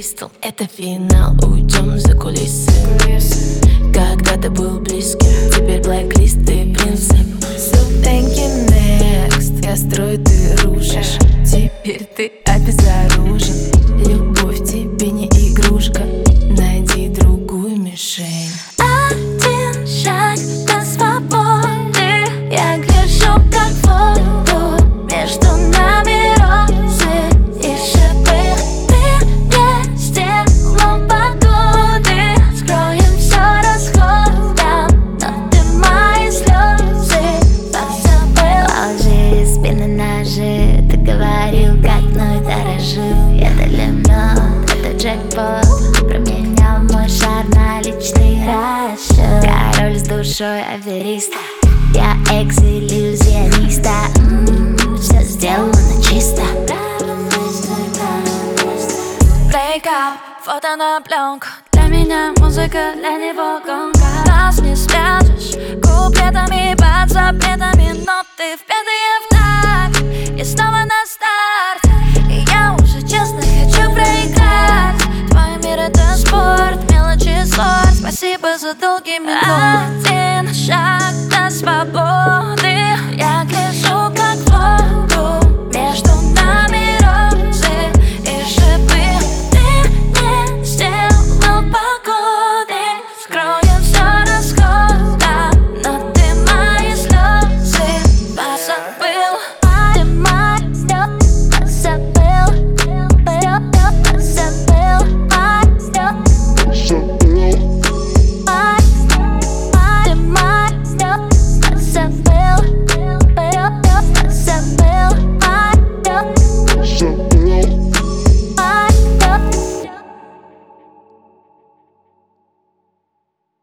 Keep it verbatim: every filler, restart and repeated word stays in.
Кристал. Это финал, уйдем за кулисы. Когда ты был близким, теперь блэк-лист, ты принцип. So thinking next, я строю, ты рушишь. Теперь ты обезоружен. Любовь тебе не игрушка, найди другую мишень. Один шаг до свободы, я гляжу как в воду. Между нами розы и шипы. Ты не стекло погоды, скроем все расходом, но ты мои слезы позабыл. Лжи, спины ножи, ты говорил, как мной дорожил. Это лимит, это джекпот, променял мой шар на личный расчет. Король с душой афериста, я экс-иллюзиониста. М-м, все сделано чисто. Break up, фото на пленку. Для меня музыка, для него гонка. Нас не спрячешь куплетами под запретами, но ты впятые в такт, и снова на старт. И я уже честно хочу проиграть. Твой мир — это спорт, мелочи ссор. Спасибо за долгий минут. Один шаг до свободы,